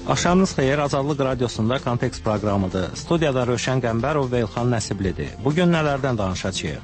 Axşamınız xeyir, Azadlıq Radiosunda Kontekst proqramıdır. Studiyada Rövşən Qəmbərov və İlxan Nəsiblidir. Bugün nələrdən danışacağıq?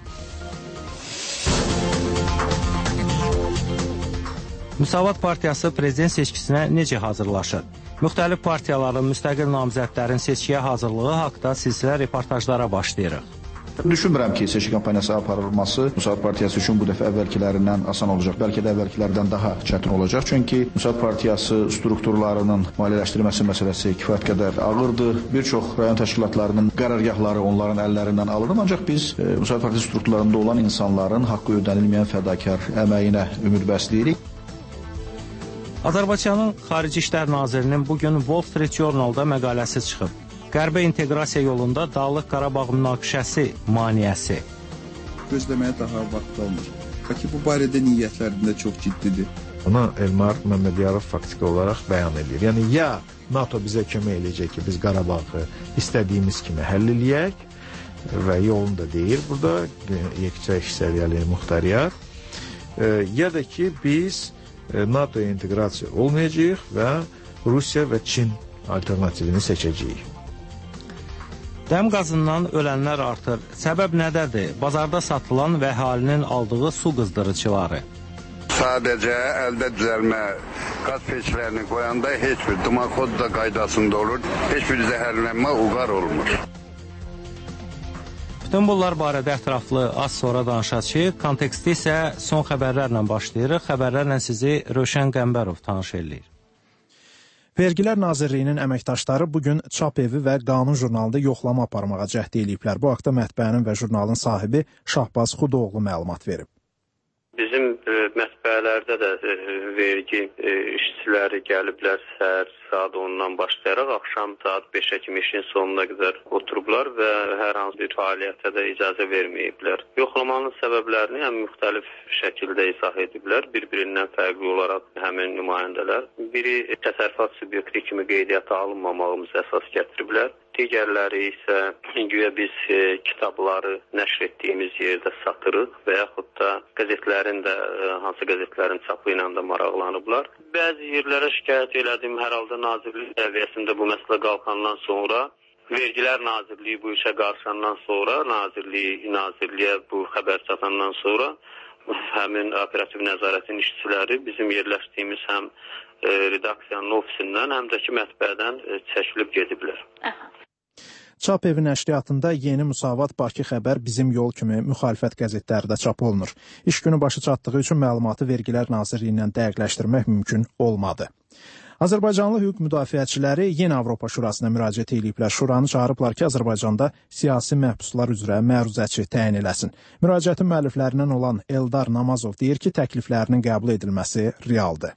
Müsavat Partiyası prezident seçkisinə necə hazırlaşır? Müxtəlif partiyaların, müstəqil namizədlərin seçkiyə hazırlığı haqda silsilə reportajlara başlayırıq. Düşünmürəm ki, seçki kampaniyası aparılması Müsavat Partiyası üçün bu dəfə əvvəlkilərindən asan olacaq. Bəlkə də əvvəlkilərdən daha çətin olacaq. Çünki Müsavat Partiyası strukturlarının maliyyələşdirilməsi məsələsi kifayət qədər ağırdır. Bir çox rayon təşkilatlarının qərargahları onların əllərindən alınır. Ancaq biz Müsavat Partiyası strukturlarında olan insanların haqqı ödənilməyən fədakar əməyinə ümid bəsləyirik. Azərbaycanın Xarici İşlər Nazirinin bugün Wall Street Journal-da məqaləsi çıxıb. Qərbə inteqrasiya yolunda Dağlıq Qarabağ münaqişəsi maneəsi. Gözləməyə daha vaxt qalmır. Ki, bu barədə niyyətlərində çox ciddidir. Bunu Elmar Məmmədiyarov faktiki olaraq bəyan edir. Yəni, ya NATO bizə kömək eləyəcək ki, biz Qarabağı istədiyimiz kimi həll eləyək və yolunu da deyir burada, yekçə səviyyəli muxtariyyət, ya da ki, biz NATO-ya inteqrasiya olmayacağıq və Rusiya və Çin alternativini seçəcəyik. Dəm qazından ölənlər artır. Səbəb nədədir? Bazarda satılan və əhalinin aldığı su qızdırıcıları. Sadəcə əldə düzəlmə qaz peçlərini qoyanda heç bir dumaxod da qaydasında olur, heç bir zəhərlənmə uğar olmur. Bütün bunlar barədə ətraflı az sonra danışacağıq. Konteksti isə son xəbərlərlə başlayırıq. Xəbərlərlə sizi Rövşən Qəmbərov tanış eləyir. Vergilər Nazirliyinin əməkdaşları bugün Çap evi və Qanun jurnalında yoxlama aparmağa cəhd eləyiblər. Bu haqda mətbəənin və jurnalın sahibi Şahbaz Xudoğlu məlumat verib. Bizim mətbəələrdə də vergi işçiləri gəliblər səhər saat 10-dan başlayaraq axşam saat 5-ə kimi işin sonuna qədər oturublar və hər hansı bir fəaliyyətə də icazə verməyiblər. Yoxlamanın səbəblərini həm müxtəlif şəkildə izah ediblər, bir-birindən fərqli olaraq həmin nümayəndələr. Biri təsərrüfat subyekti kimi qeydiyyata alınmamağımızı əsas gətiriblər. Digərləri isə güya biz kitabları nəşr etdiyimiz yerdə satırıq və yaxud da qəzetlərin də hansı qəzetlərin çapı ilə də maraqlanıblar. Bəzi yerlərə şikayət elədim, hər halda Nazirlik səviyyəsində bu məsələ qalxandan sonra, Vergilər Nazirliyi bu işə qarışandan sonra, Nazirliyə bu xəbər çatandan sonra həmin operativ nəzarətin işçiləri bizim yerləşdiyimiz həm redaksiyanın ofisindən, həm də ki mətbəədən çəkilib gediblər. Çap evi nəşriyyatında Yeni Müsavat, Bakı Xəbər, Bizim Yol kimi müxalifət qəzetləri də çap olunur. İş günü başı çatdığı üçün məlumatı Vergilər Nazirliyi ilə dəqiqləşdirmək mümkün olmadı. Azərbaycanlı hüquq müdafiəçiləri Yeni Avropa Şurasına müraciət ediblər. Şuranı çağırıblar ki, Azərbaycanda siyasi məhbuslar üzrə məruzəçi təyin eləsin. Müraciətin müəlliflərindən olan Eldar Namazov deyir ki, təkliflərinin qəbul edilməsi realdır.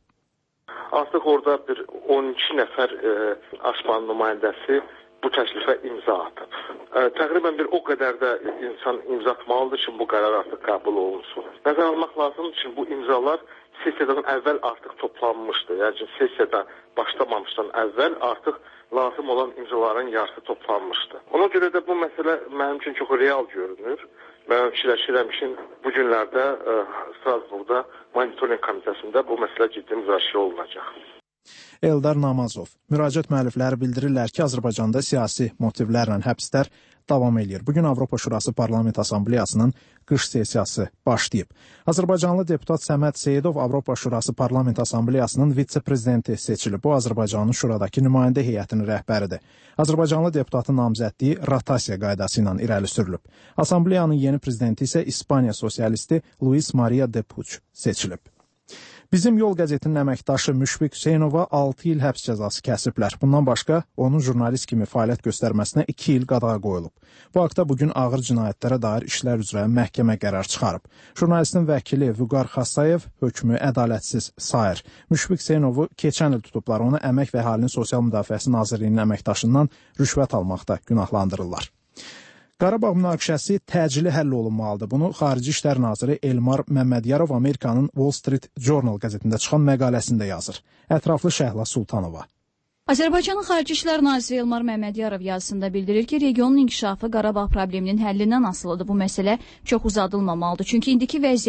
Artıq orada bir 12 nəfər Aşman nümayəndəsi bu təklifə imza atıb. Təqribən bir o qədər də insan imza atmalıdır ki, bu qərar artıq qəbul olunsun. Nəzər almaq lazımdır ki, bu imzalar sessiyadan əvvəl artıq toplanmışdı. Yəni sessiyada başlamamışdan əvvəl artıq lazım olan imzaların yarısı toplanmışdı. Ona görə də bu məsələ mənim üçün çox real görünür. Mən fikirləşirəm ki, bu günlərdə Strasburqda monitoring komitəsində bu məsələ ciddi müzakirə olunacaq. Eldar Namazov. Müraciət müəllifləri bildirirlər ki, Azərbaycanda siyasi motivlərlə həbslər davam edir. Bugün Avropa Şurası Parlament Assambleyasının qış sessiyası başlayıb. Azərbaycanlı deputat Səməd Seyidov Avropa Şurası Parlament Assambleyasının vitse-prezidenti seçilib. Bu, Azərbaycanın Şuradakı nümayəndə heyətinin rəhbəridir. Azərbaycanlı deputatın namizədliyi rotasiya qaydası ilə irəli sürülüb. Assambleyanın yeni prezidenti isə İspaniya sosialisti Luis Maria de Puig seçilib. Bizim Yol qəzetinin əməkdaşı Müşfiq Hüseynova 6 il həbs cəzası kəsiblər. Bundan başqa, onun jurnalist kimi fəaliyyət göstərməsinə 2 il qadağa qoyulub. Bu haqda bugün ağır cinayətlərə dair işlər üzrə məhkəmə qərar çıxarıb. Jurnalistin vəkili Vüqar Xasayev hökmü ədalətsiz sayır. Müşfiq Hüseynovu keçən il tutublar. Onu Əmək və Əhalinin Sosial Müdafiəsi Nazirliyinin əməkdaşından rüşvət almaqda günahlandırırlar. Qarabağ münaqişəsi təcili həll olunmalıdır. Bunu Xarici İşlər Naziri Elmar Məmmədiyarov Amerikanın Wall Street Journal qəzetində çıxan məqaləsində yazır. Ətraflı Şəhla Sultanova. Azərbaycanın Xarici İşlər Naziri Elmar Məmmədiyarov yazısında bildirir ki, regionun inkişafı Qarabağ probleminin həllindən asılıdır. Bu məsələ çox uzadılmamalıdır. Çünki indiki vəziyyət